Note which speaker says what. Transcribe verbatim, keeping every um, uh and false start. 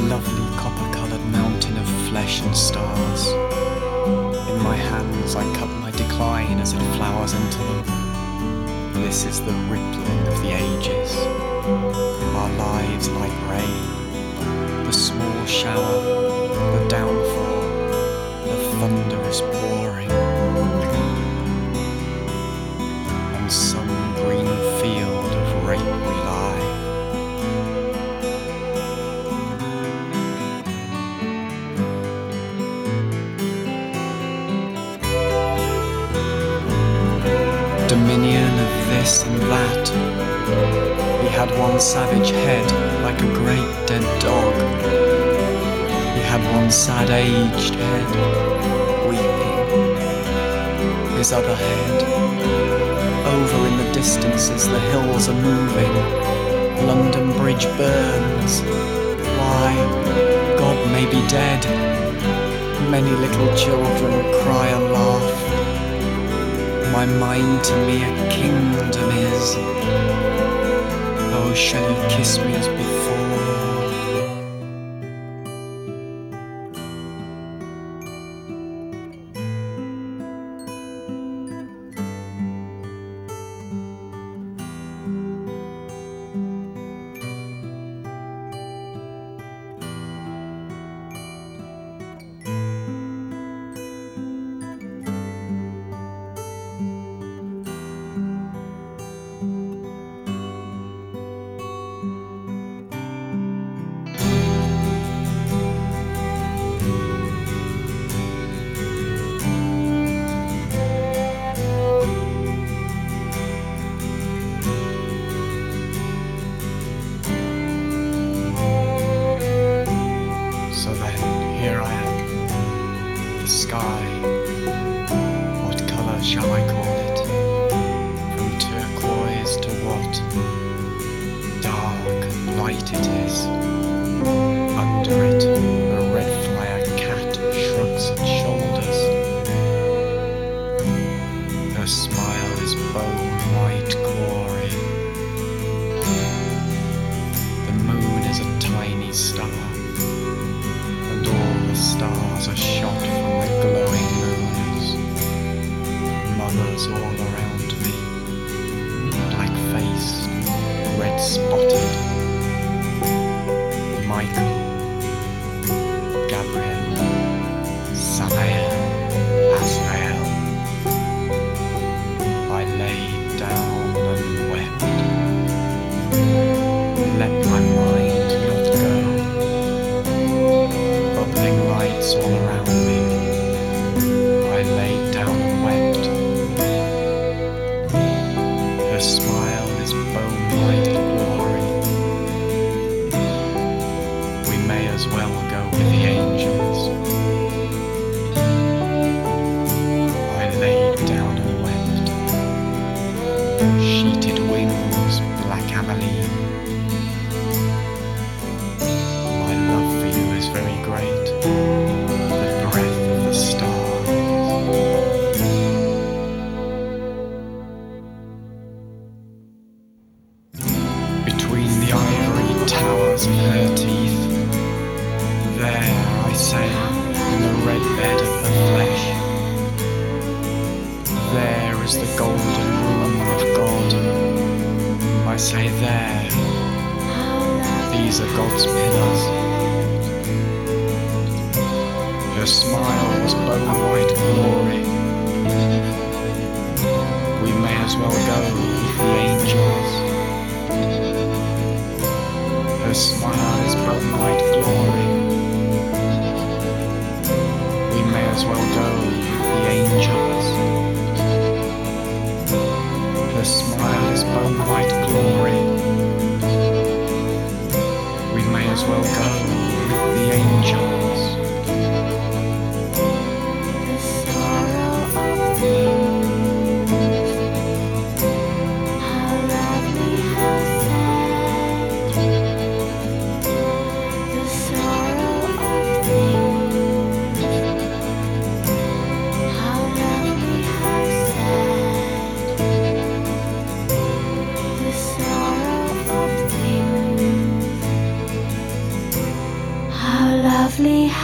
Speaker 1: lovely copper-coloured mountain of flesh and stars. In my hands I cup my decline as it flowers into them. This is the rippling of the ages, our lives like rain, the small shower, the downfall, the thunderous pouring. On some green field of rape we lie. Dominion of this and that. He had one savage head like a great dead dog. He had one sad aged head, weeping. His other head, over in the distances the hills are moving. London Bridge burns. Why, God may be dead. Many little children cry and laugh. My mind to me a kingdom is. Oh, shall you kiss me as before? Shall I call it? From turquoise to what? Dark and light it is. Under it, a red fire cat shrugs its shoulders. Her smile is bone white glory. The moon is a tiny star, and all the stars are shot from the glowing moons. Mothers all around me, black-faced, red-spotted. Michael, Gabriel, Samael, Azrael. I lay down and wept. Let my mind not go. Bubbling lights all around me. I lay down and wept. Her smile is bone-white glory. We may as well go with the angels. I laid down and wept. Sheeted wings, black Amelie. My love for you is very great. The breath of the stars. Between the ivory towers of her teeth, there I say, in the red bed of her flesh, there is the golden room of God. I say there, these are God's pillars. Her smile was bone-white glory. We may as well go with the angels. Her smile is bone-white glory. We may as well go with the angels. Her smile is bone-white glory. We may as well go with the angels.
Speaker 2: The sorrow of things, how lovely, how sad. The sorrow of things, how lovely, how sad. The sorrow of things. lovely